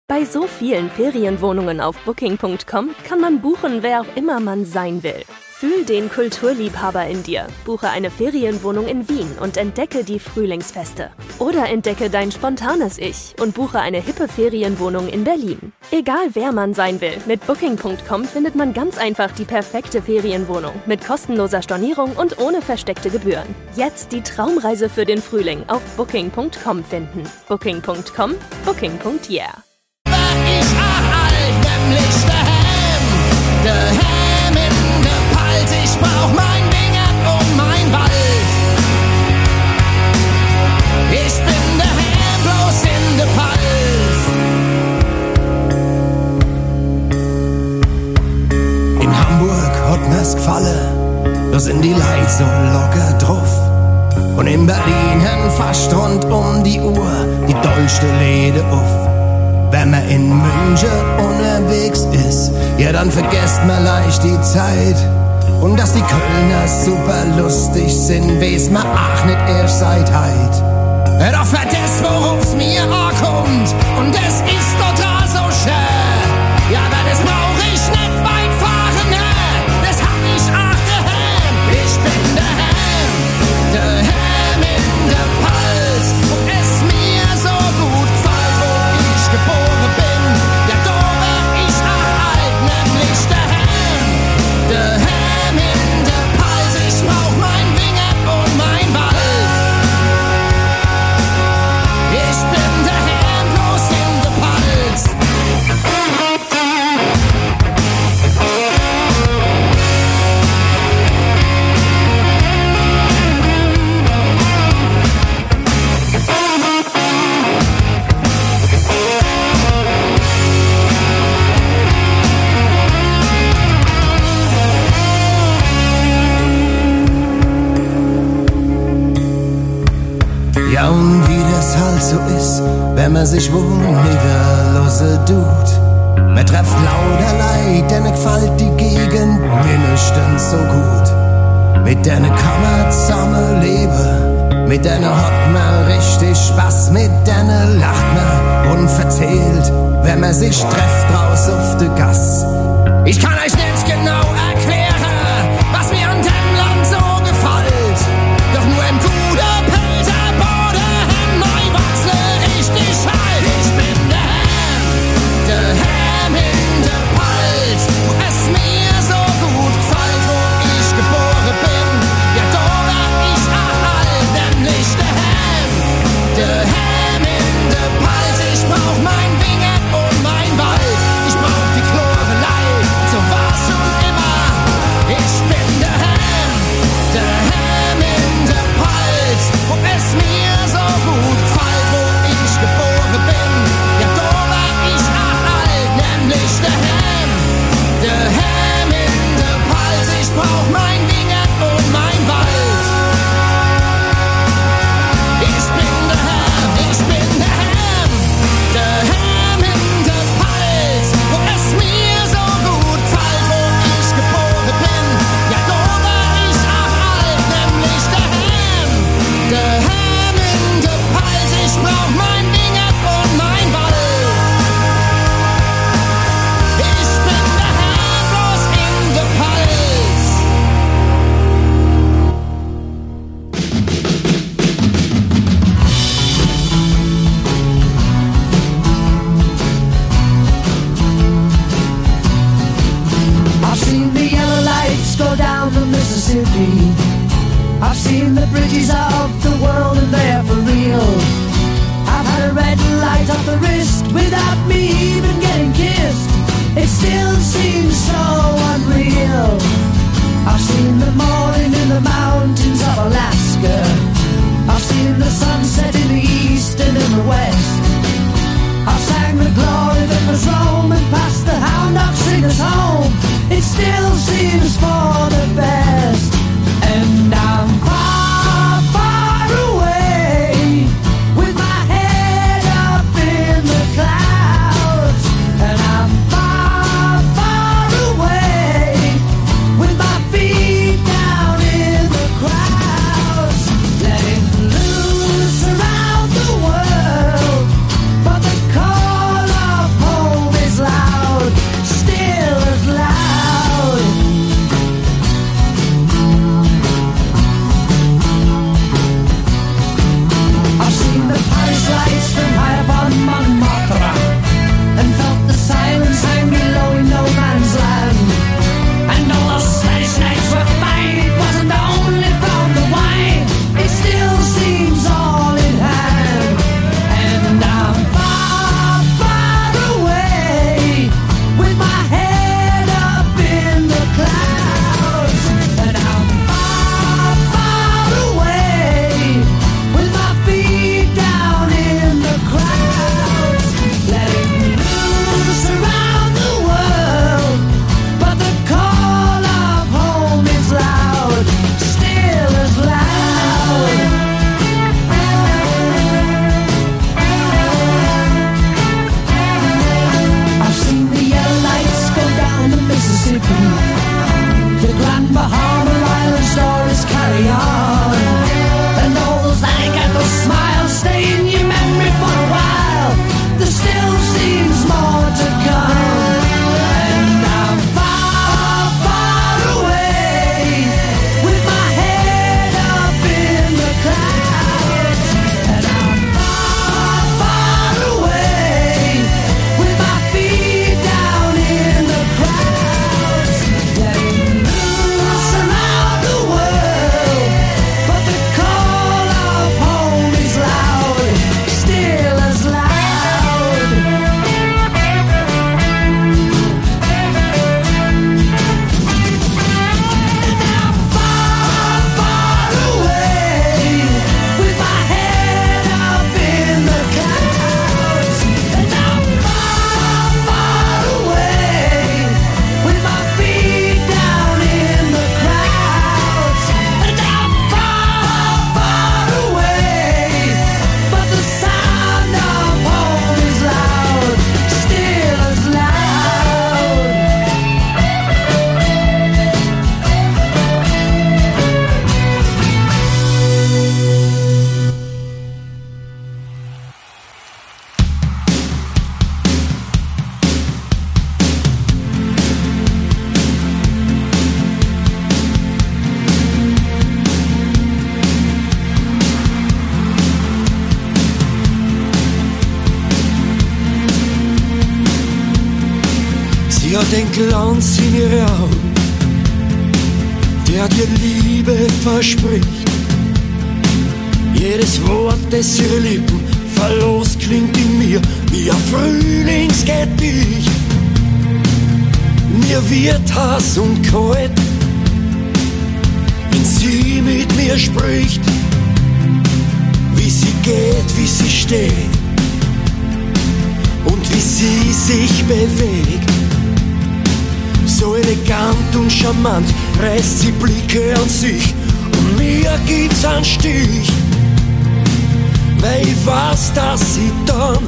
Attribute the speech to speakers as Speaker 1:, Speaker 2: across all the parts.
Speaker 1: Bei so vielen Ferienwohnungen auf Booking.com kann man buchen, wer auch immer man sein will. Fühl den Kulturliebhaber in dir. Buche eine Ferienwohnung in Wien und entdecke die Frühlingsfeste. Oder entdecke dein spontanes Ich und buche eine hippe Ferienwohnung in Berlin. Egal wer man sein will, mit Booking.com findet man ganz einfach die perfekte Ferienwohnung mit kostenloser Stornierung und ohne versteckte Gebühren. Jetzt die Traumreise für den Frühling auf Booking.com finden. Booking.com, Booking.yeah.
Speaker 2: Ich nämlich der Ham in der Palt. Ich brauch mein Ding um mein Wald. Ich bin der Ham bloß in der Palt. In Hamburg hat mir's gefallen, da sind die Leute so locker drauf. Und in Berlin haben fast rund um die Uhr die dollste Läde auf. Wenn man in München unterwegs ist, ja dann vergesst man leicht die Zeit. Und dass die Kölner super lustig sind, weiß man auch nicht erst seit heit. Doch vergesst, woruf's mir ankommt, und es ist total so schön. Ja, aber das brauch ich nicht weit fahren, das hab ich auch daheim. Ich bin der Ham in der Palt, und es mir so gut gefällt, wo ich geboren bin. Ja, da wär ich auch alt, nämlich der Ham in der Palt. Ich brauch mein Winger und mein Wald. Ich bin der Ham bloß in der Palt. Ja, und wie das halt so ist, wenn man sich wo niederlassen tut. Man trefft lauter Leid, denen gefällt die Gegend mindestens so gut. Mit denen kann man zusammen leben, mit denen hat man richtig Spaß, mit denen lacht man und verzählt, wenn man sich trefft draus auf der Gass. Ich kann euch nicht genau erklären, was mir an dem Land so gefällt, doch nur im guten richtig halt. Ich bin der Ham in der Palt, wo es mir so gut gefällt, wo ich geboren bin. Ja, da wär ich auch alt, nämlich der Ham in der Palt. Ich brauch mein Winger und mein Wald. Ich brauch die Chlorelei, so war's schon immer. Ich bin der Ham in der Palt, wo es mir so gut gefällt, wo ich geboren bin. Ja, da war ich auch alt, nämlich der Ham in der Palt. Ich brauch mein Winger und mein Wald. Ich bin der Ham in der Palt, wo es mir so gut gefällt, wo ich geboren bin. Ja, da war ich auch alt, nämlich der Ham in der Palt. Ich brauch mein Winger und mein Wald. Ich bin der Ham bloß in der Palt.
Speaker 3: I've seen the yellow lights go down the Mississippi. I've seen the bridges of the world, and they're for real. I've had a red light up the wrist without me even getting kissed. It still seems so unreal. I've seen the morning in the mountains of Alaska. I've seen the sunset in the east and in the west. I've sang the glory that was Rome and passed the hound dog singers home. It still seems for the best. And I'm far, far away, with my head up in the clouds. And I'm far, far away, with my feet down in the crowds. Letting loose around the world, but the call of
Speaker 2: Die hat den Glanz in ihre Augen, der dir Liebe verspricht. Jedes Wort, das ihre Lippen verlost, klingt in mir wie ein Frühlingsgedicht. Mir wird heiß und kalt, wenn sie mit mir spricht. Wie sie geht, wie sie steht und wie sie sich bewegt. So elegant und charmant reißt sie Blicke an sich und mir gibt's einen Stich, weil ich weiß, dass sie dann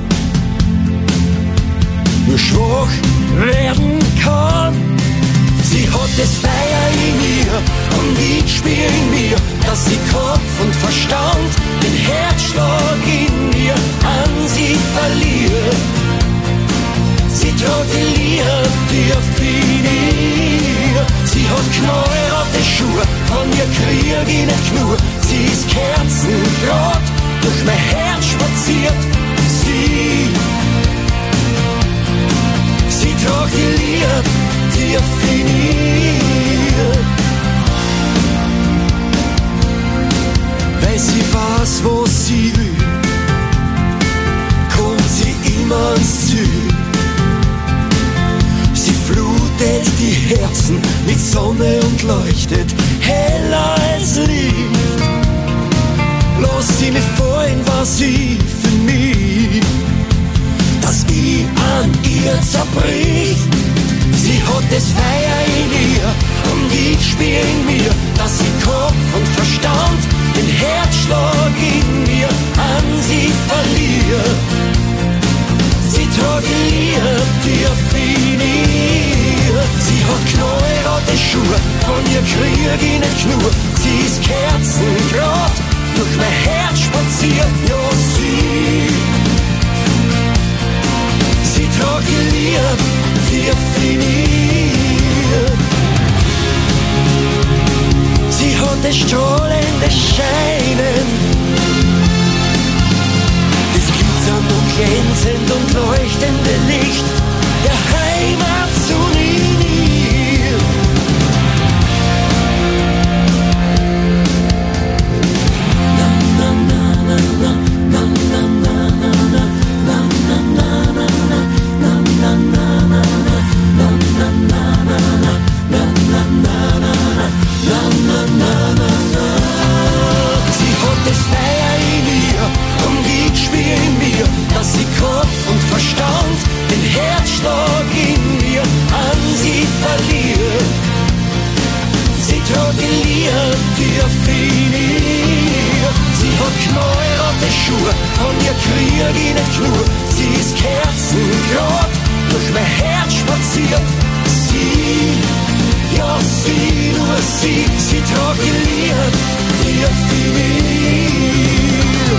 Speaker 2: nur schwach werden kann. Sie hat das Feuer in ihr und ich spür in mir, dass sie Kopf und Verstand, den Herzschlag in mir an sie verliert. Sie trägt die Liebe tief in ihr. Sie hat knallrote Schuhe, von ihr krieg ich nicht genug. Sie ist kerzengrad durch mein Herz spaziert. Sie trägt die Liebe tief in ihr. Weil sie weiß, wo sie will, kommt sie immer ans Ziel. Sie flutet die Herzen mit Sonne und leuchtet heller als Licht. Lass sie mich fallen, was sie für mich, dass ich an ihr zerbrich. Sie hat das Feuer in ihr und ich spür in mir, dass sie Kopf und Verstand, den Herzschlag in mir an sie verliert. Sie trägt die Liebe tief in ihr. Sie hat knallrote Schuhe, von ihr krieg ich nicht genug. Sie ist kerzengrad durch mein Herz spaziert. Ja, sie trägt die Liebe tief in ihr. Sie hat das strahlende Scheinen, das glitzernd und glänzend und leuchtende Licht der Heimat zu mir. Sie hat das Feuer in ihr und ich spür in mir, dass sie Kopf und Verstand, den Herzschlag in mir an sie verliert. Sie trägt die Liebe tief in ihr. Sie hat knallrote Schuhe, von ihr krieg ich nicht genug. Sie ist kerzengrad durch mein Herz spaziert. Ja, sie, nur sie trägt die Liebe tief in ihr.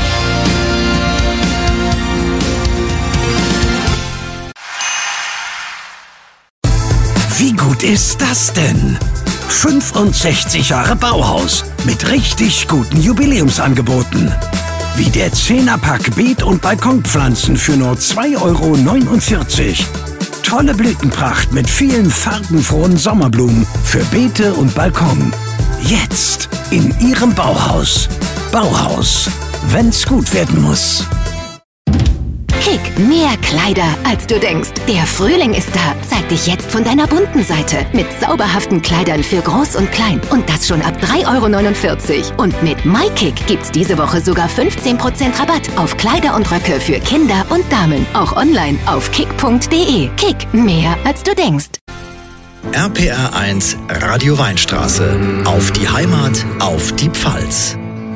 Speaker 4: Wie gut ist das denn? 65 Jahre Bauhaus mit richtig guten Jubiläumsangeboten. Wie der 10er-Pack Beet- und Balkonpflanzen für nur 2,49 €. Tolle Blütenpracht mit vielen farbenfrohen Sommerblumen für Beete und Balkon. Jetzt in Ihrem Bauhaus. Bauhaus, wenn's gut werden muss.
Speaker 5: Kick, mehr Kleider, als du denkst. Der Frühling ist da. Zeig dich jetzt von deiner bunten Seite. Mit zauberhaften Kleidern für Groß und Klein. Und das schon ab 3,49 €. Und mit MyKick gibt's diese Woche sogar 15% Rabatt auf Kleider und Röcke für Kinder und Damen. Auch online auf kick.de. Kick, mehr als du denkst.
Speaker 6: RPR 1 Radio Weinstraße. Auf die Heimat, auf die Pfalz.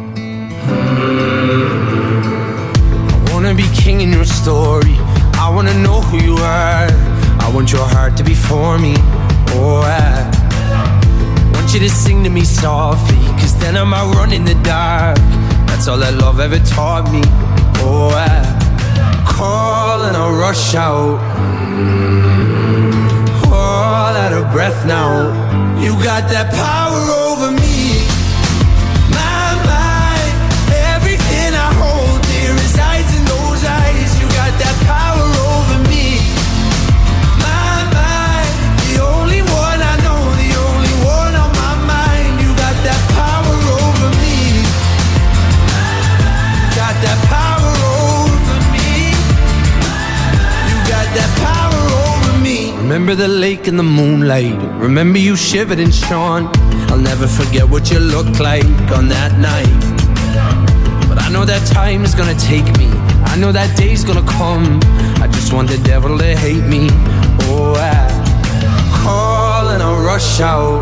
Speaker 7: I wanna be king in your story. I wanna know who you are. I want your heart to be for me. Oh, I want you to sing to me softly, 'cause then I might run in the dark. That's all that love ever taught me. Oh, I call and I rush out. All out of breath now. You got that power over me. My mind, everything I hold dear resides in those eyes. You got that power over me. My mind. Remember the lake and the moonlight. Remember you shivered and shone. I'll never forget what you looked like on that night. But I know that time is gonna take me. I know that day's gonna come. I just want the devil to hate me. Oh, I call and I rush out.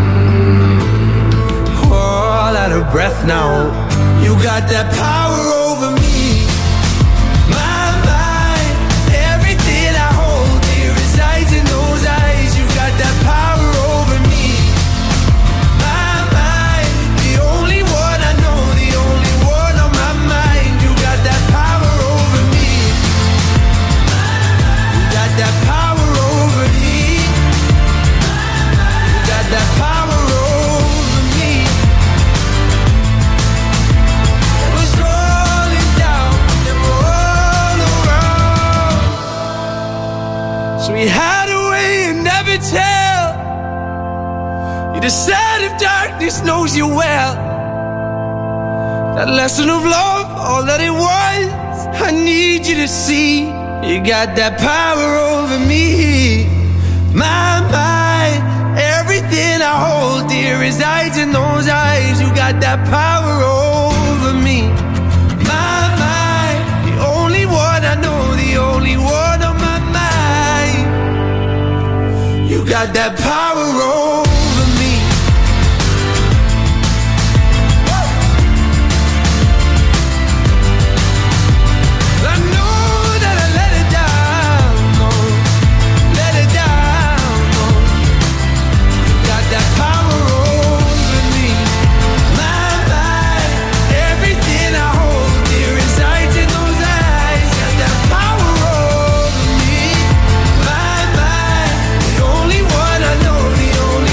Speaker 7: All out of breath now. You got that power over me. My mind, everything I hold dear resides in those eyes. You got that power over me. My mind, the only one I know, the only one on my mind. You got that power over me. You got that power over me. You got that power over me. It was rolling down and all around. So we hide away and never tell. You decide if darkness knows you well. That lesson of love, all that it was, I need you to see. You got that power over me. My mind, everything I hold dear resides in those eyes. You got that power over me. My mind, the only one I know, the only one on my mind. You got that power over me. I know that I let it down, no, let it down, no. You got that power over me. My mind, everything I hold dear resides in those eyes. Got that power over me. My mind, the only one I know, the only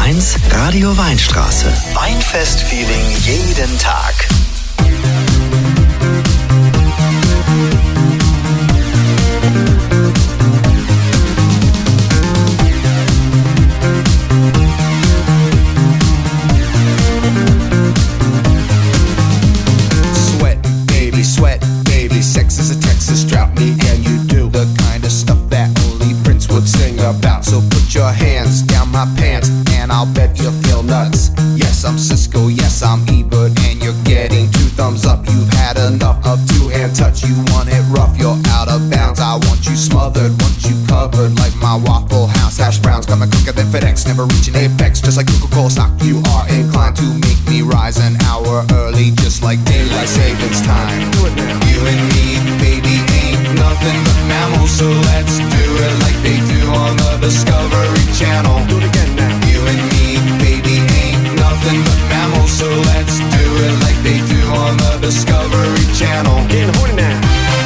Speaker 6: 1 Radio Weinstraße. Weinfest-Feeling jeden Tag.
Speaker 2: Sweat, baby, sex is a Texas drought. Me and you do the kind of stuff that only Prince would sing about. So put your hands down my pants and I'll bet you'll feel nuts. Yes, I'm Cisco, yes, I'm Ebert, and you're getting 2 thumbs up. You've had enough of 2-hand touch. You want it rough, you're out of bounds. I want you smothered, want you covered like my Waffle House hash browns. Coming quicker than FedEx, never reaching apex. Just like Coca-Cola stock, you are inclined to make me rise an hour early, just like daylight savings time. You and me, baby, ain't nothing but mammals, so let's do it like they do on the Discovery Channel. Do it again now. You and me, baby, ain't nothing but mammals, so let's do it like they do on the Discovery Channel. Getting horny now.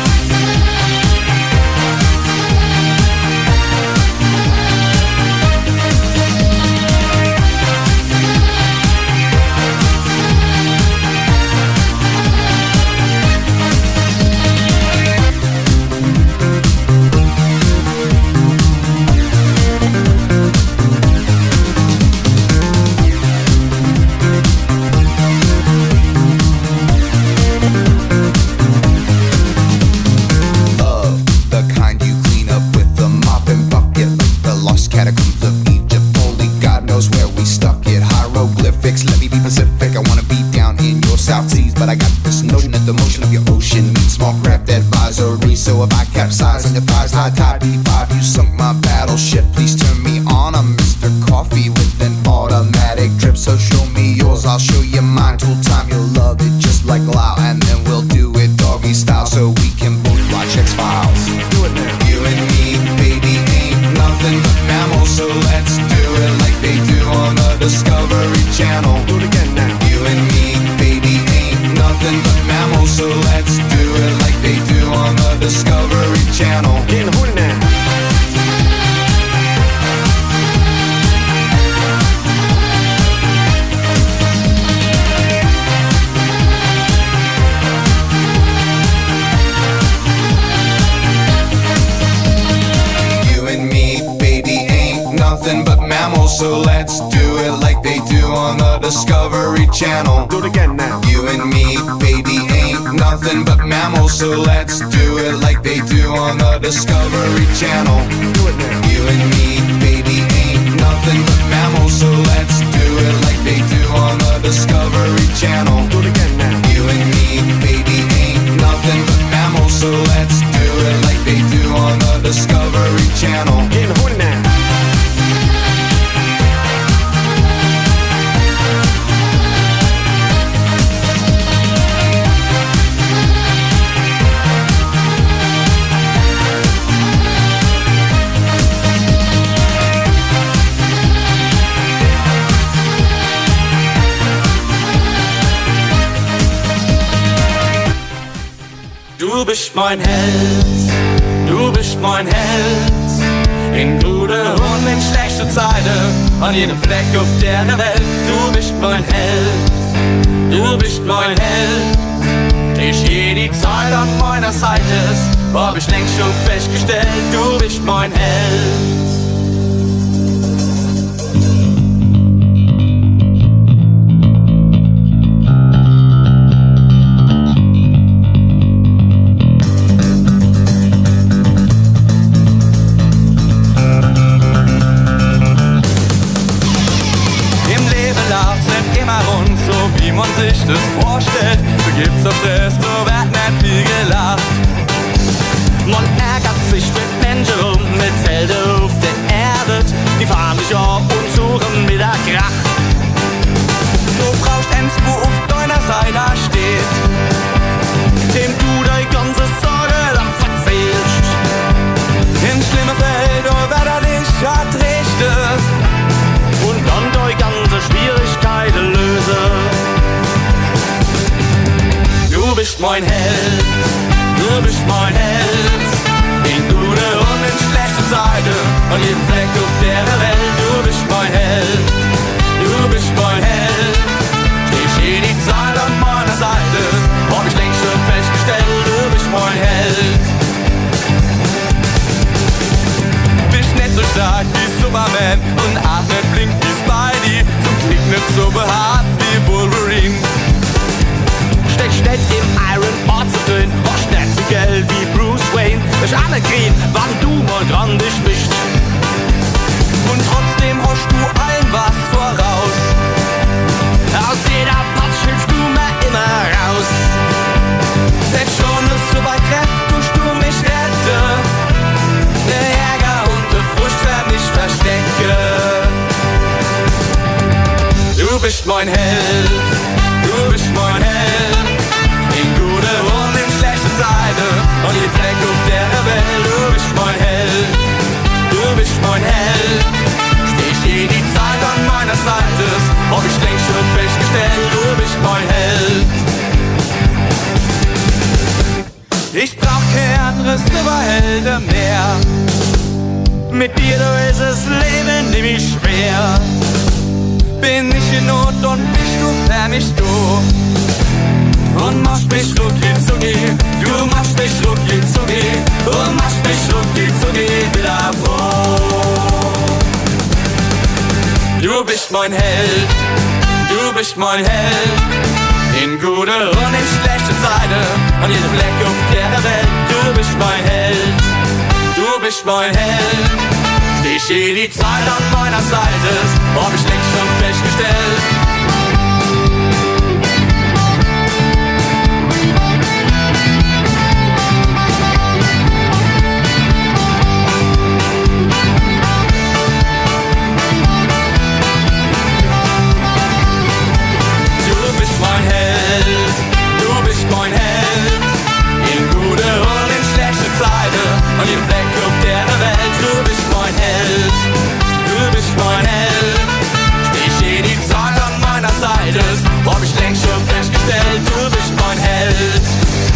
Speaker 2: Catacombs of Egypt, only God knows where we stuck it. Hieroglyphics, let me be Pacific. I wanna be down in your South Seas, but I got this notion that the motion of your ocean means small craft advisory. So if I capsize on your thighs, high tide B5, you sunk my battleship. Please turn me on. I'm Mr. Coffee with an automatic drip. So show me yours, I'll show you mine. Tool time, you'll love it just like Lau, and then we'll do it doggy style so we can both watch X-Files. Do it now. You and me, baby, ain't nothing but mammals, so let's do it like they do on the Discovery Channel. Do it again now. You and me, baby, ain't nothing but mammals, so let's do it like they do on the Discovery Channel. Getting horny now. Nothing but mammals, so let's do it like they do on the Discovery Channel. Do it again now. You and me, baby, ain't nothing but mammals, so let's do it like they do on the Discovery Channel. Do it now. You and me, baby, ain't nothing but mammals, so let's do it like they do on the Discovery Channel. Do it again now. You and me, baby, ain't nothing but mammals, so let's do it like they do on the Discovery Channel. Getting horny now.
Speaker 8: Du bist mein Held, du bist mein Held. In gute und in schlechte Zeiten, an jedem Fleck auf der Welt. Du bist mein Held, du bist mein Held. Ich je die Zeit an meiner Seite ist, hab ich längst schon festgestellt. Du bist mein Held.
Speaker 9: Man sich das vorstellt, begibt's auf das, so wird nicht viel gelacht. Man ärgert sich mit Menschen rum, mit Zelte auf der Erde, die fahren sich ab und suchen mit der Krach. Du brauchst einen, wo auf deiner Seite steht, dem du deine ganze Sorge dann verzählst. In schlimmer Feld, oh, wer da dich hat richtig, und dann deine ganze Schwierigkeiten lösen. Du bist mein Held, du bist mein Held. In gute und in schlechte Zeiten, an jedem Fleck auf der Welt. Du bist mein Held,
Speaker 8: bist mein Held, du bist mein Held. In gute und in schlechte Zeiten und jeden Fleck auf der Welt. Du bist mein Held, du bist mein Held. Stehst die Zeit an meiner Seite, hab ich längst schon festgestellt. Du bist mein Held. Ich brauch kein anderes Superhelden mehr. Mit dir, du ist das Leben nämlich schwer. Bin ich in Not und bist du für mich du. Und machst mich rucki zucki, du machst mich rucki zucki, und machst mich rucki zucki wieder froh. Du bist mein Held, du bist mein Held. In gute und in schlechte Zeiten und jeden Fleck auf der Welt. Du bist mein Held, du bist mein Held. Stehst die Zeit an meiner Seite, hab ich längst schon festgestellt. Und jeden Fleck auf der Welt, du bist mein Held, du bist mein Held. Steh die Zeit an meiner Seite, hab ich längst schon festgestellt, du bist mein Held.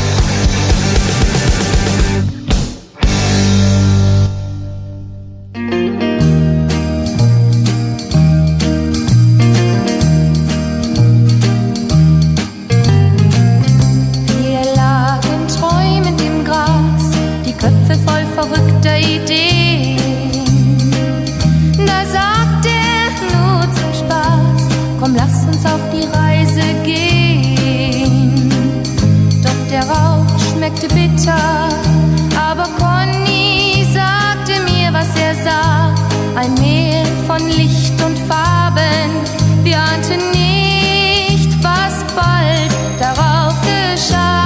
Speaker 10: Verrückter Ideen. Da sagt er nur zum Spaß, komm, lass uns auf die Reise gehen. Doch der Rauch schmeckte bitter, aber Conny sagte mir, was er sah. Ein Meer von Licht und Farben, wir ahnten nicht, was bald darauf geschah.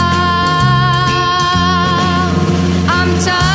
Speaker 10: Am Tag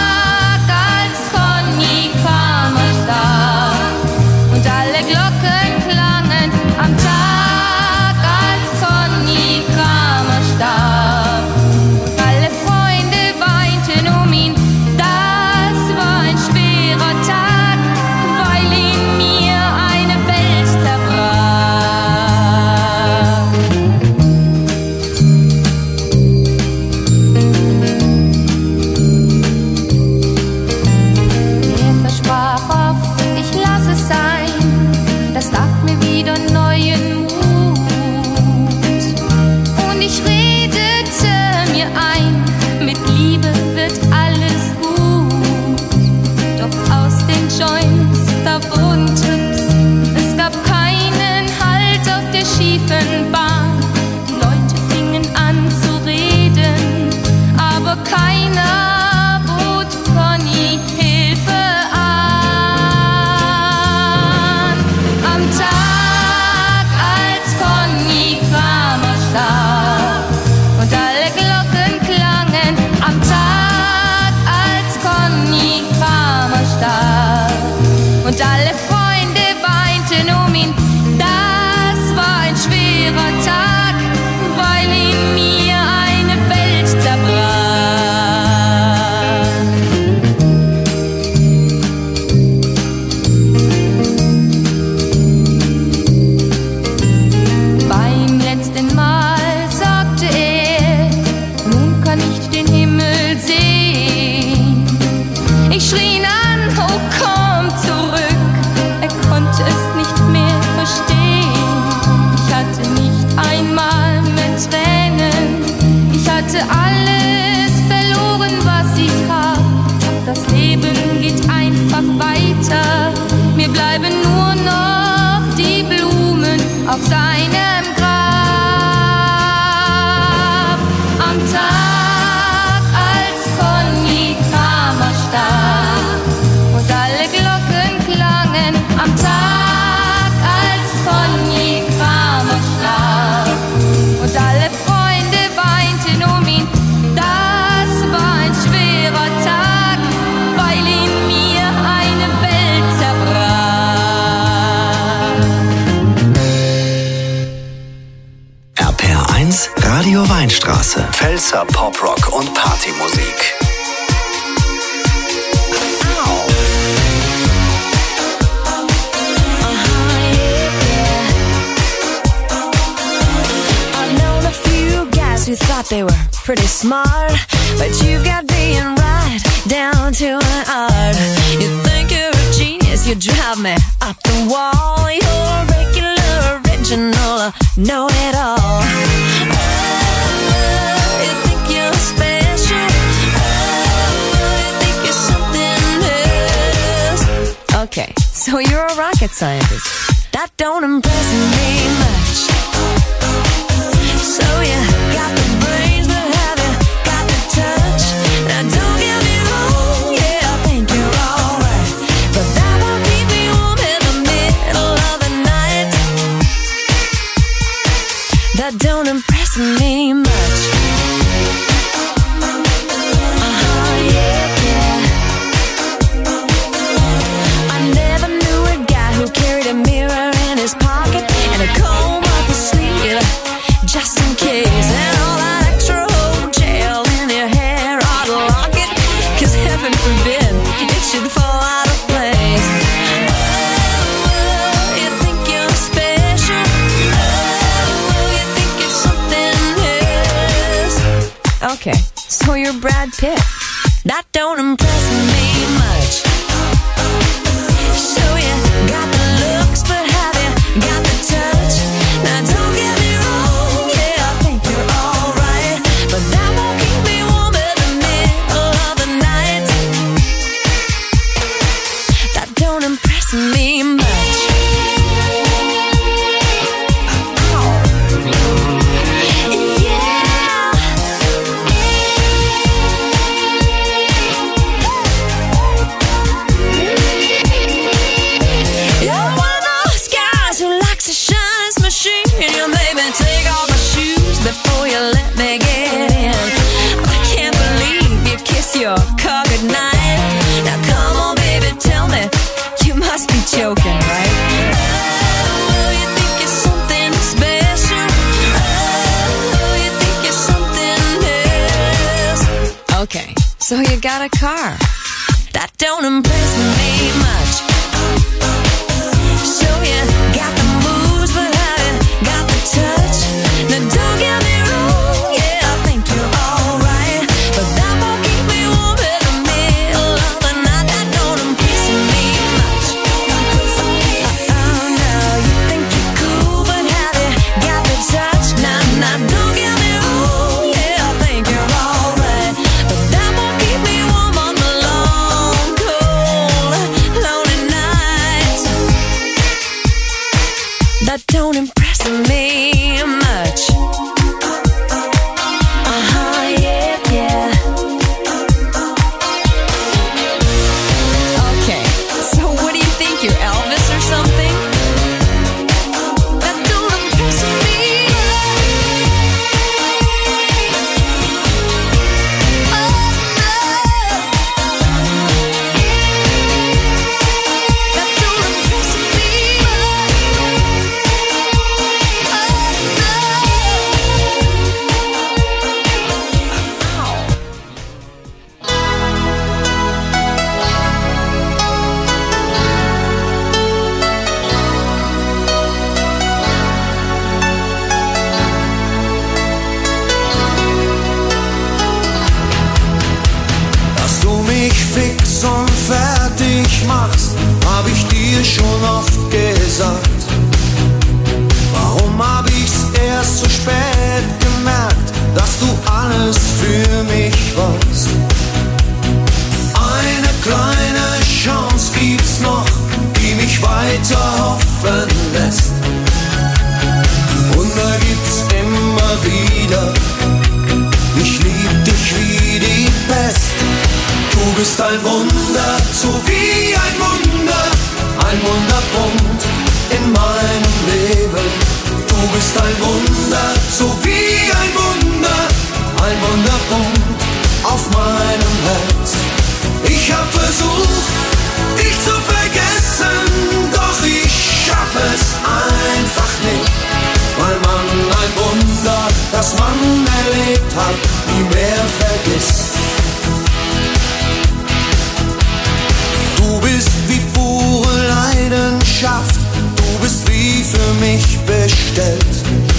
Speaker 10: alles verloren, was ich hab. Das Leben geht einfach weiter. Mir bleiben nur noch die Blumen auf seinem Grab. Am Tag, als Conny Kramer starb und alle Glocken klangen. Am Tag, als Conny Kramer starb und alle Freunde weinten um ihn. Das war ein schwerer Tag, weil in mir eine Welt zerbrach.
Speaker 6: Weinstraße. Pfälzer Poprock und Partymusik.
Speaker 11: Who thought they were pretty smart, but you've got being right down to an art. You think you're a genius, you drive me up the wall. You're a regular, original, know-it-all. Oh, you think you're special. Oh, you think you're something else. Okay, so you're a rocket scientist. That don't impress me much. So you got the brains, but have you got the touch? Now don't get me wrong, yeah, I think you're alright, but that won't keep me warm in the middle of the night. That don't impress me much. Yeah. I never knew a guy who carried a mirror in his pocket and a comb up his sleeve, just in case, and all that extra hotel in your hair ought to lock it, 'cause heaven forbid it should fall out of place. Oh, you think you're special. Oh, you think you're something else. Okay, so you're Brad Pitt. That don't impress me much. So you got the looks, but have you got the touch? Now don't get me wrong, yeah, I think you're alright, but that won't keep me warm in the middle of the night. That don't impress me much. You're one of those guys who likes to shine his machine. You made me take off my shoes before you let me get in. I can't believe you kiss your car goodnight. Now come on, baby, tell me, you must be joking, right? Oh, you think you're something special. Oh, you think you're something else. Okay, so you got a car. That don't impress me much. So you got the moves, but have you got the touch? Now don't get me wrong, yeah, I think you're alright, but that won't keep me warm in the middle of the night. That don't impress me much. Oh no, you think you're cool, but have you got the touch? Now don't get me wrong, yeah, I think you're alright, but that won't keep me warm on the long, cold, lonely nights. That don't impress me much. Yeah. Okay, so what do you think, you're Elvis or something? That don't impress me. Oh no. That don't impress me.
Speaker 2: Dass du mich fix und fertig machst, hab ich dir schon oft gesagt. Warum hab ich's erst zu spät gemerkt, dass du alles für mich warst? Eine kleine Chance gibt's noch, die mich weiter hoffen lässt. Wunder gibt's immer wieder, ich lieb dich wie die Pest. Du bist ein Wunder, so wie ein Wunderpunkt in meinem Leben. Du bist ein Wunder, so wie ein Wunderpunkt auf meinem Herz. Ich hab versucht, dich zu vergessen, doch ich schaff es einfach nicht, weil man ein Wunder, das man erlebt hat, Du bist wie für mich bestellt.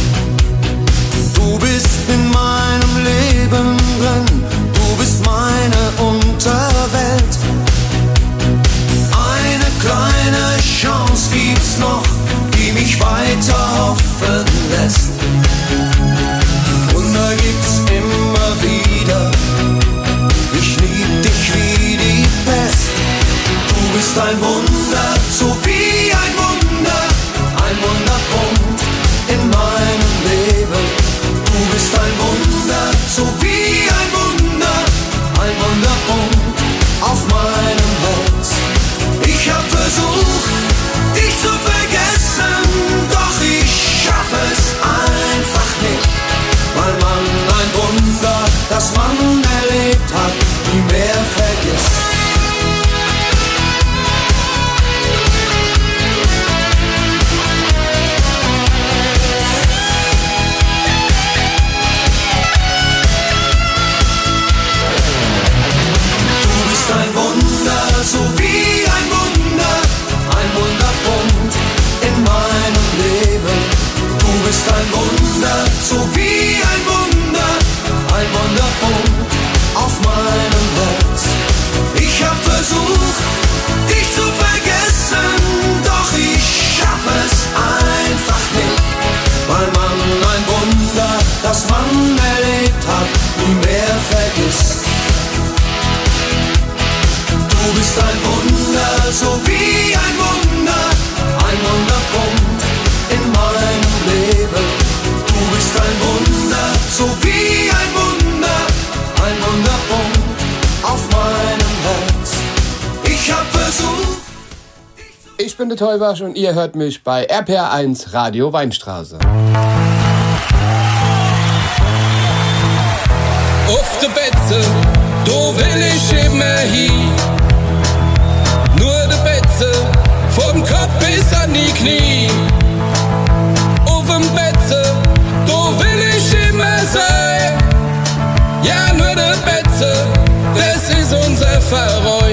Speaker 2: Du bist in meinem Leben drin. Du bist meine Unterwelt. Eine kleine Chance gibt's noch, die mich weiter hoffen lässt. Wunder gibt's immer wieder. Ich lieb dich wie die Pest. Du bist ein Wunder, so wie ein Wunder, ein Wunderpunkt in meinem Leben. Du bist ein Wunder, so wie ein Wunder, ein Wunderpunkt auf meinem Herz. Ich hab versucht, dich zu vergessen, doch ich schaff es einfach nicht, weil man ein Wunder, das man erlebt hat, nie mehr vergisst. Ein Wunder, so wie ein Wunder, ein Wunderpunkt in meinem Leben. Du bist ein Wunder, so wie ein Wunder, ein Wunderpunkt auf meinem Herz. Ich hab versucht, dich zu vergessen, doch ich schaff es einfach nicht, weil man ein Wunder, das man erlebt hat, nie mehr vergisst. Du bist ein Wunder, so wie ein Wunder, ein Wunderpunkt in meinem Leben. Du bist ein Wunder, so wie ein Wunder, ein Wunderpunkt auf meinem Herz. Ich hab versucht.
Speaker 12: Ich bin der Teubasch und ihr hört mich bei RPR1 Radio Weinstraße.
Speaker 13: Auf der Betze, du will ich immer hin. Nur der Betze, vom Kopf bis an die Knie. Auf dem Betze, du will ich immer sein. Ja, nur der Betze, das ist unser Verreu.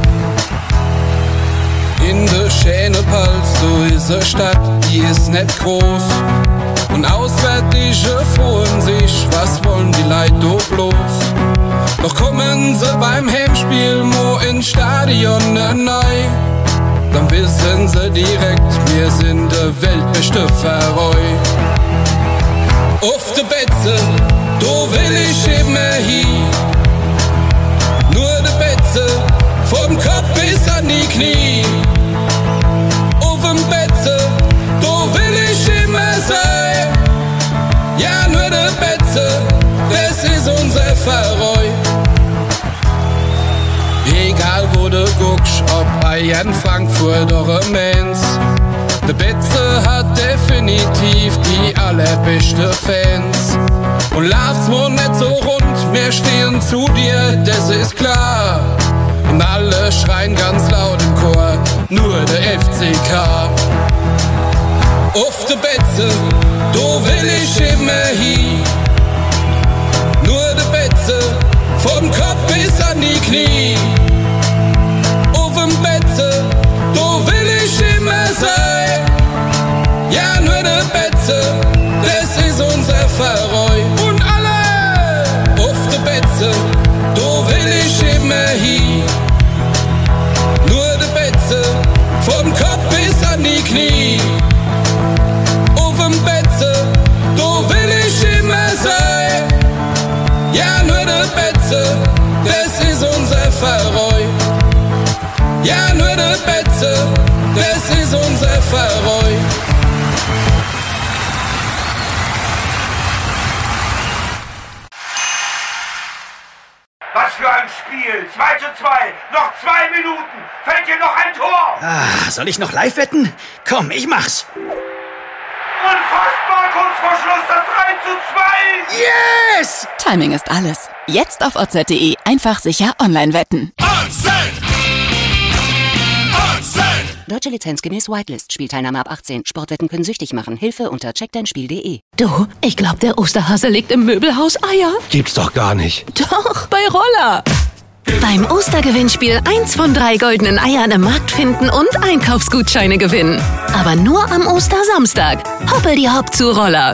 Speaker 13: In der Schänepals, du ist eine Stadt, die ist nicht groß. Und Auswärtige freuen sich, was wollen die Leute da bloß? Doch kommen sie beim Heimspiel mo ins Stadion neu. Dann wissen sie direkt, wir sind der weltbeste Verreu. Auf der Betze, du will ich immer hin. Nur der Betze, vom Kopf bis an die Knie. Auf dem Betze, du will ich immer sein. Ja, nur der Betze, das ist unser Verreu. Egal wo du guckst, ob Bayern, Frankfurt oder Mainz, der Betze hat definitiv die allerbeste Fans. Und läuft's wohl nicht so rund, wir stehen zu dir, das ist klar. Und alle schreien ganz laut im Chor, nur der FCK. Auf der Betze, du will ich immer hin. Nur der Betze, vom Kopf bis an die Knie. Auf dem Betze, du will ich immer sein. Ja, nur der Betze, das ist unser Verreu. Und alle auf der Betze, du will ich immer hin. Nur der Betze, vom Kopf bis an die Knie. Auf dem Betze, du will ich immer sein. Ja, nur der Betze, das ist unser Verreu. Ja, nur der Betze, das ist unser Verreu.
Speaker 14: Was für ein Spiel! 2:2, noch 2 Minuten! Fällt hier noch ein Tor!
Speaker 15: Ah, soll ich noch live wetten? Komm, ich mach's!
Speaker 14: Unfassbar, kurz vor Schluss das 3:2!
Speaker 15: Yes!
Speaker 16: Timing ist alles. Jetzt auf oz.de einfach sicher online wetten.
Speaker 17: Deutsche Lizenz gemäß Whitelist. Spielteilnahme ab 18. Sportwetten können süchtig machen. Hilfe unter checkdeinspiel.de.
Speaker 18: Du, ich glaube, der Osterhase legt im Möbelhaus Eier.
Speaker 12: Gibt's doch gar nicht.
Speaker 18: Doch, bei Roller.
Speaker 16: Beim Ostergewinnspiel 1 von 3 goldenen Eiern im Markt finden und Einkaufsgutscheine gewinnen. Aber nur am Ostersamstag. Hoppel die Hopp zu Roller.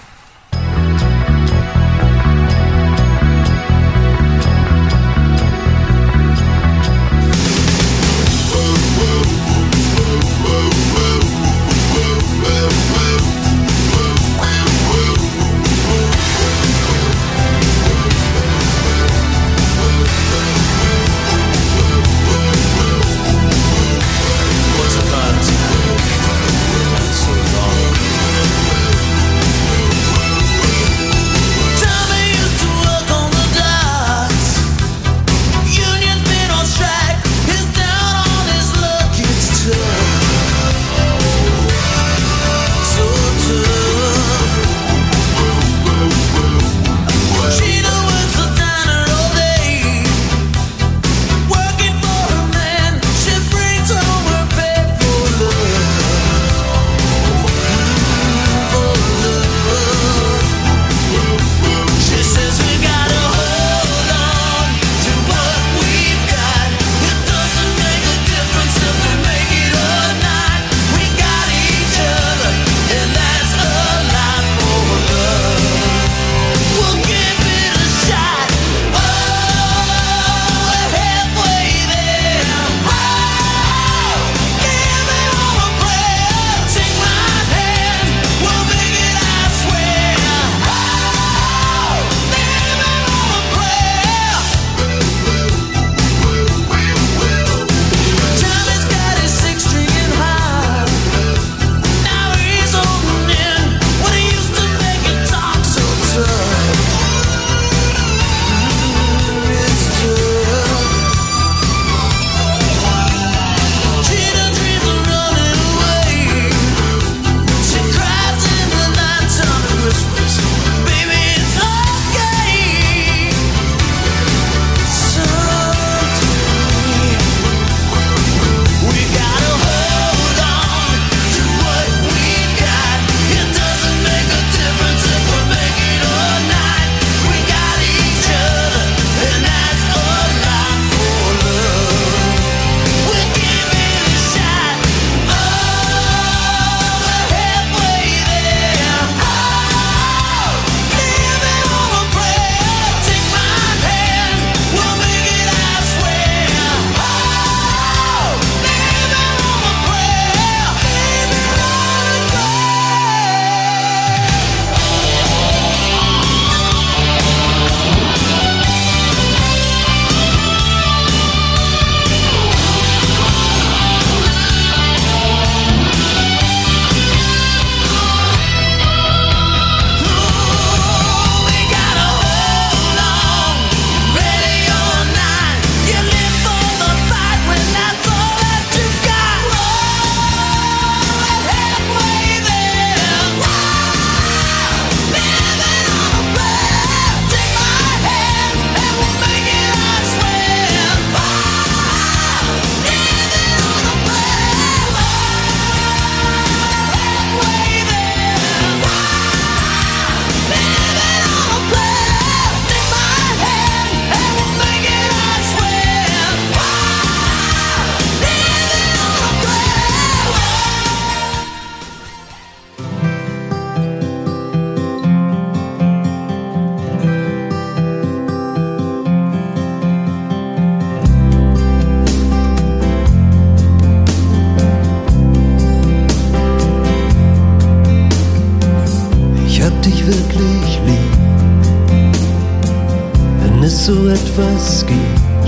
Speaker 2: so etwas gibt.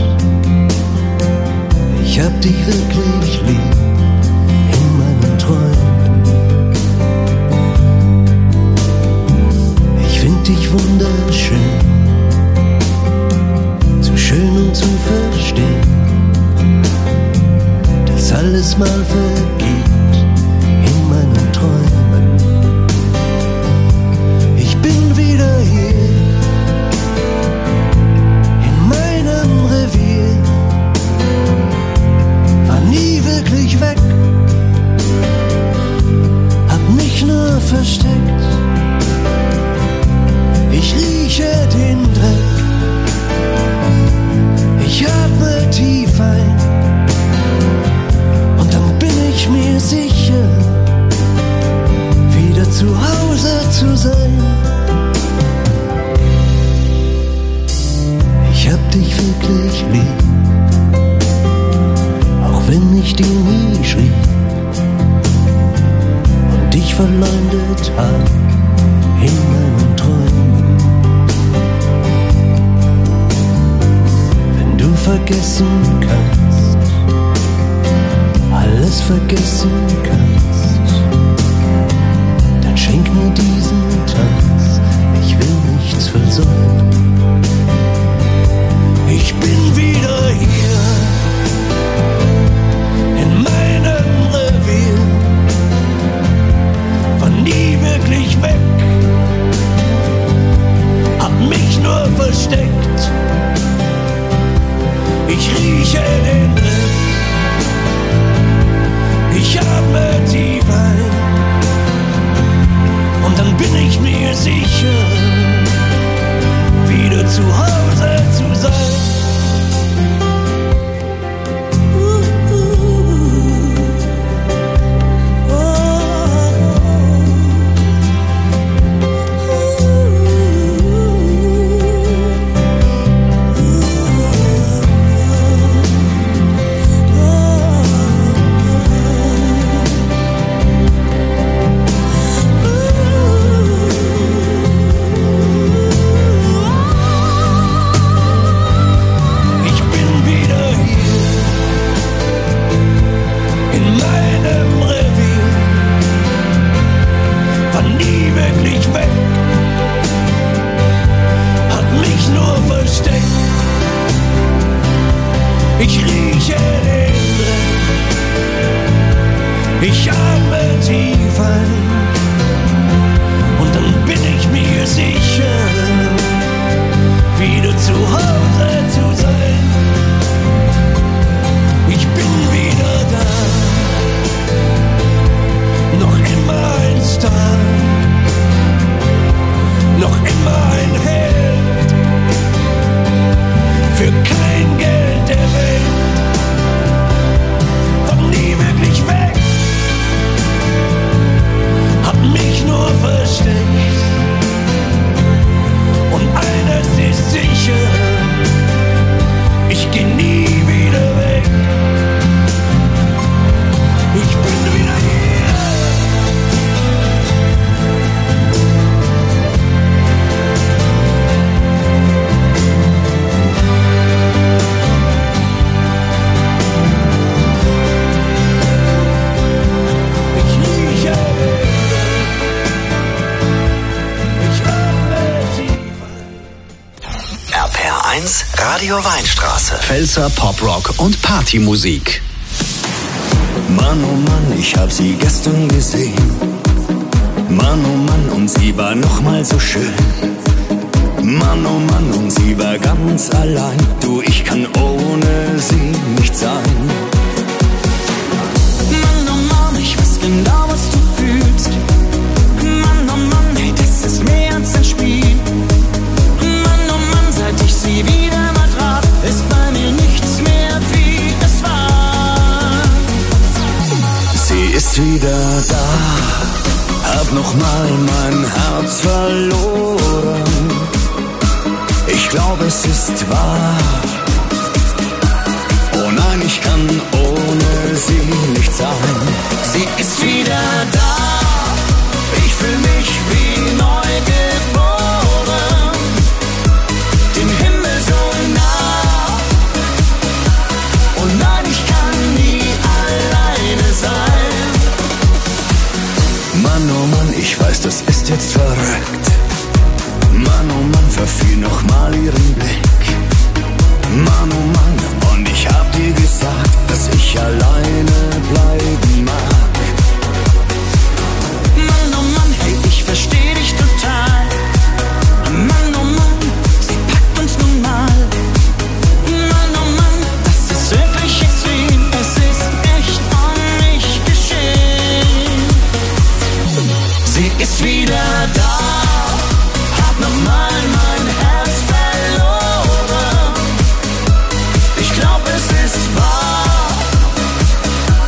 Speaker 2: Ich hab dich wirklich lieb in meinen Träumen. Ich find dich wunderschön, zu schön um zu verstehen, dass alles mal vergeht in meinen Träumen. Ich bin wieder hier in meinem Revier, war nie wirklich zu Hause zu sein. Ich hab dich wirklich lieb, auch wenn ich dir nie schrieb und dich verleumdet hab in meinen Träumen. Wenn du vergessen kannst, alles vergessen kannst, dann schenk mir diesen Tanz, ich will nichts versäumen. Ich bin wieder hier in meinem Revier, war nie wirklich weg, hab mich nur versteckt. Ich rieche den Dreck, ich atme tief ein und dann bin ich mir sicher, wieder zu Hause zu sein. Ich atme tief ein und dann bin ich mir sicher, wieder zu Hause zu sein. Ich bin wieder da, noch immer ein Star, noch immer ein Held, für kein Geld der Welt, war nie wirklich weg. Mich nur versteckt und eines ist sicher, ich geh nie wieder weg. Ich bin wieder hier. Ich rieche
Speaker 6: RPR1 Radio Weinstraße. Pfälzer Poprock und Partymusik.
Speaker 2: Mann, oh Mann, ich hab sie gestern gesehen. Mann, oh Mann, und sie war noch mal so schön. Mann, oh Mann, und sie war ganz allein. Du, ich kann ohne sie nicht sein.
Speaker 11: Mann, oh Mann, ich weiß genau, was du fühlst. Mann, oh Mann, hey, das ist mehr als ein Spiel. Mann, oh Mann, seit ich sie wieder mal traf, ist bei mir nichts mehr, wie es war.
Speaker 2: Sie ist wieder da, hab noch mal mein Herz verloren. Ich glaube, es ist wahr. Oh nein, ich kann ohne sie nicht sein.
Speaker 11: Sie ist wieder da, ich fühl mich wie neu geboren. Dem Himmel so nah. Oh nein, ich kann nie alleine sein.
Speaker 2: Mann, oh Mann, ich weiß, das ist jetzt verrückt. Mann, oh Mann, verfiel noch mal ihren Blick. Mann, oh Mann, und ich hab dir gesagt, dass ich alleine bleiben mag.
Speaker 11: Mann, oh Mann, hey, ich versteh dich total. Mann, oh Mann, sie packt uns nun mal. Mann, oh Mann, das ist wirklich extrem. Es ist echt um mich geschehen. Sie ist wieder da, hab nochmal mein Herz verloren. Ich glaub, es ist wahr.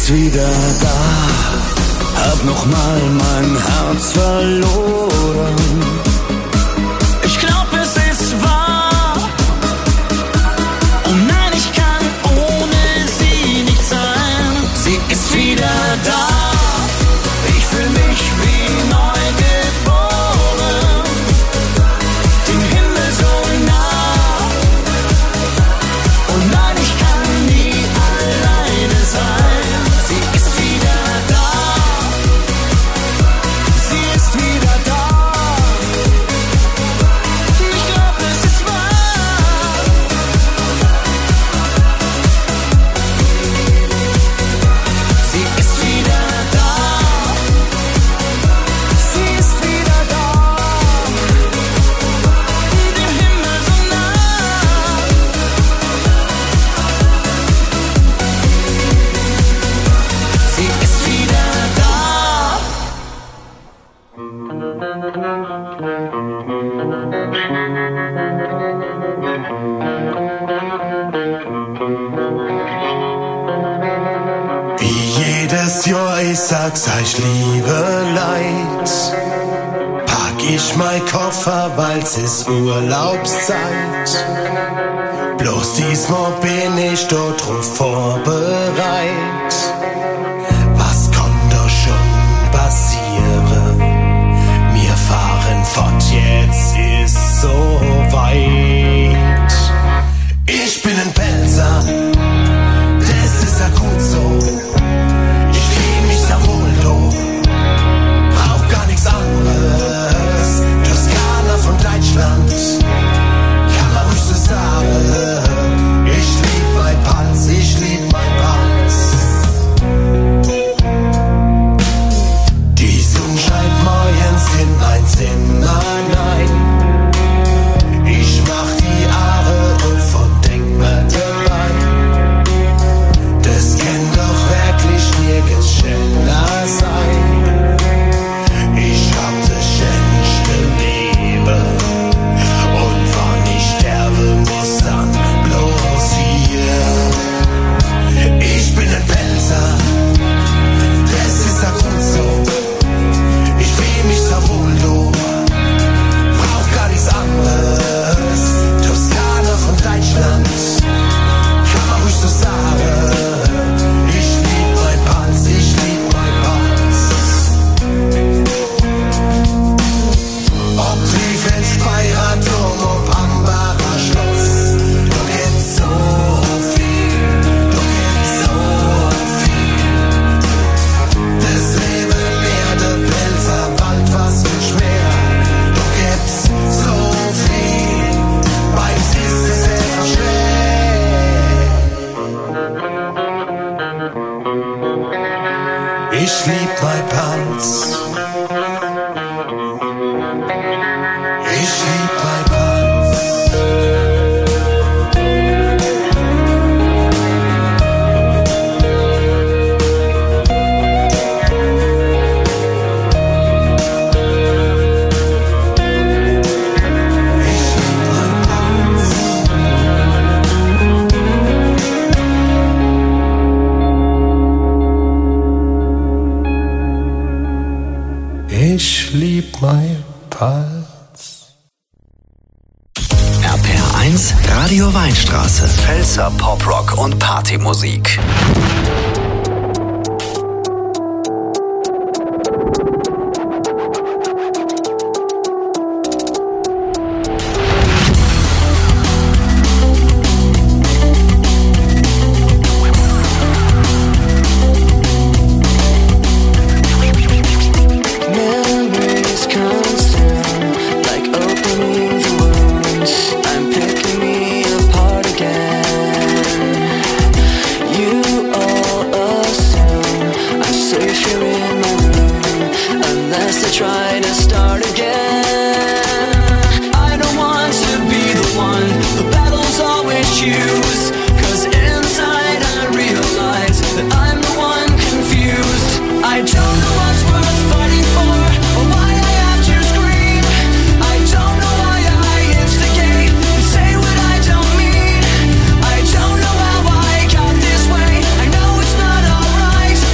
Speaker 2: ist wieder da, hab nochmal mein Herz verloren.
Speaker 11: Ich glaub, es ist wahr. Oh nein, ich kann ohne sie nicht sein.
Speaker 2: Sie ist wieder da, ich fühl mich wie neu geboren. Den Himmel so nah. Oh nein, ich kann nie alleine sein. Sie ist wieder da, sie ist wieder da. Ich glaub, es ist wahr. Sie ist wieder da, sie ist wieder da. Der Himmel so nah. Sie ist wieder da. Wie jedes Jahr, ich sag's euch, liebe Leid, pack ich mein Koffer, weil's ist Urlaubszeit. Bloß diesmal bin ich dort drauf vorbereit. Was kann da schon passieren? Wir fahren fort, jetzt ist so weit. Ich bin ein Pelzer, das ist ja gut so. Ich fühl mich sehr wohl do, brauch gar nichts anderes. Toskana von Deutschland, kann man ruhig so sagen. Ich lieb mein Pals, ich lieb mein Pals. Die Sonne scheint morgens in mein Zimmer, nein. Ich mach die Haare auf und denk mir dabei, das kann doch wirklich nirgends schöner sein. Ich hab das schönste Leben und wann ich sterbe, muss dann bloß hier. Ich bin ein Pelzer, das ist ja gut so. Ich fühl mich so wohl do, brauch gar nichts anderes. Toskana von Deutschland, kann man ruhig so sagen. Ich lieb mein Pals, ich lieb mein Pals. Ob Krefeld, Speyer, Dom, ob Ambacher Schloss, du gibt's so viel, du gibt's so viel. Das Leben mehr, der Pelzer, Wald, was wünsch mehr. Du gibt's so viel, meins ist es sehr schwer. Ich lieb mein Pals. Ich lieb mein Pals. Ich lieb mein Pals.
Speaker 6: RPR1 Radio Weinstraße. Pfälzer Poprock und Partymusik.
Speaker 11: Memories constant, like opening the wounds. I'm picking me apart again. You all assume I'm safe here in my room, unless I try to start again. I don't want to be the one the battles always choose, 'cause inside I realize that I'm the one confused. I don't know what's worth fighting for, or why I have to scream. I don't know why I instigate and say what I don't mean. I don't know how I got this way, I know it's not alright.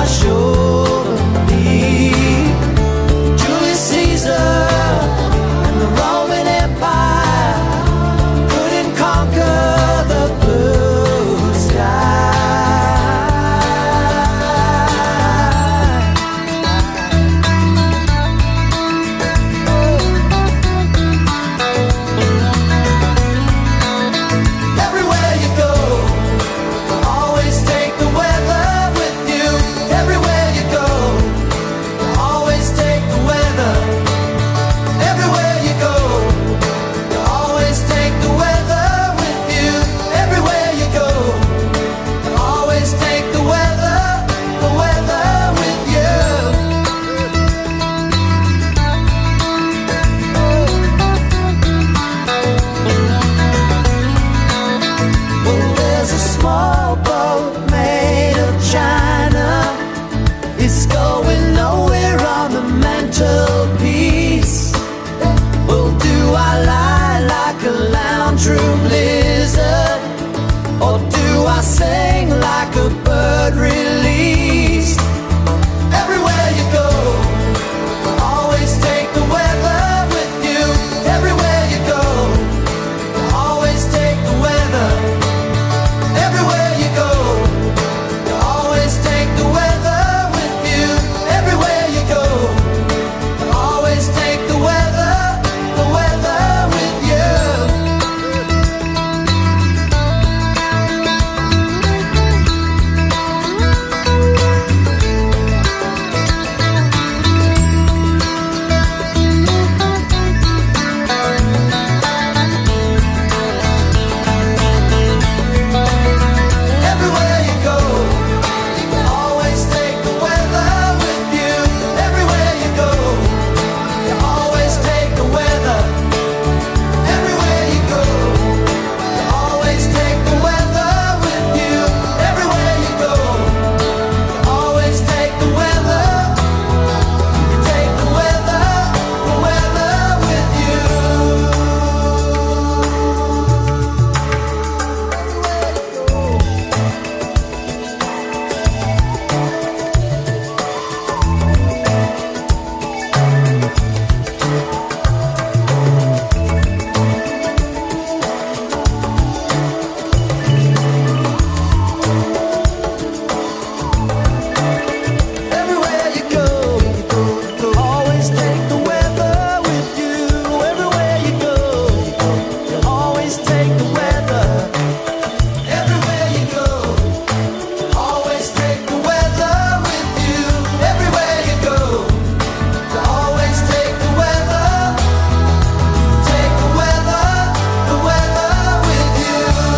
Speaker 3: wash over me. Julius Caesar and the Roman Empire couldn't conquer the blue sky. Everywhere you go, always take the weather with you. Everywhere you go, always take the weather. Everywhere you go, you always take the weather with you. Everywhere you go, you always take the weather with you. Well, there's a small boat made of china. It's going nowhere on the mantelpiece. Well, do I lie like a lounge room lizard, or do I sing like a bird released? Everywhere you go, always take the weather with you. Everywhere you go, always take the weather. Everywhere you go, you always take the weather with you. Everywhere you go, you always take the weather with you. Everywhere you go, you always take the weather with you. Everywhere you go, you always take the weather. Everywhere you go, you always take the weather with you. Everywhere you go, you always take the weather. You take the weather with you. Everywhere you go, always take the weather with you. Everywhere you go, you always take the weather. Everywhere you go, always take the weather with you. Everywhere you go, you always take the weather. Take the weather with you.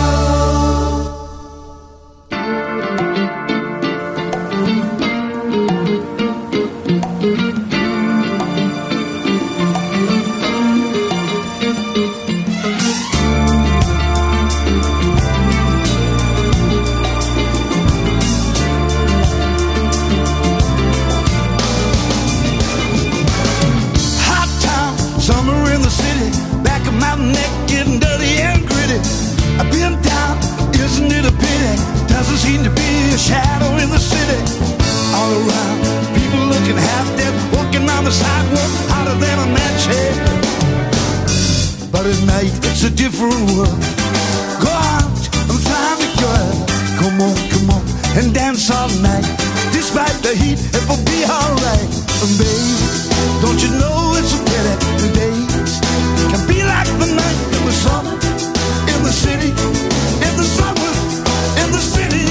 Speaker 18: Hot town, summer in the city, back of my neck getting dirty and gritty. I've been down, isn't it a pity? Doesn't seem to be a shadow in the city. All around, people looking half dead, walking on the sidewalk, hotter than a match head. But at night, it's a different world. Go out and find a girl. Come on, and dance all night. Despite the heat, it will be alright. And baby, don't you know it's a pity the days can be like the night in the summer, in the city, in the summer, in the city.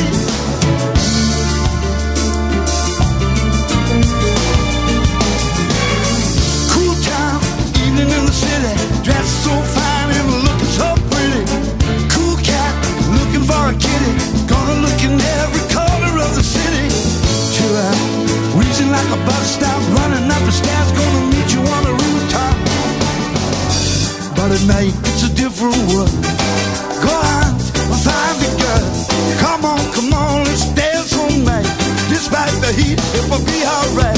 Speaker 18: Cool town, evening in the city, dressed so fine and looking so pretty. Cool cat, looking for a kitty, gonna look in every corner of the city. Chill out, reaching like a bus stop, running up the stairs, gonna meet you on the rooftop. But at night, it's a different world. Go out and find the girl. Come on, let's dance all night. Despite the heat, it will be alright.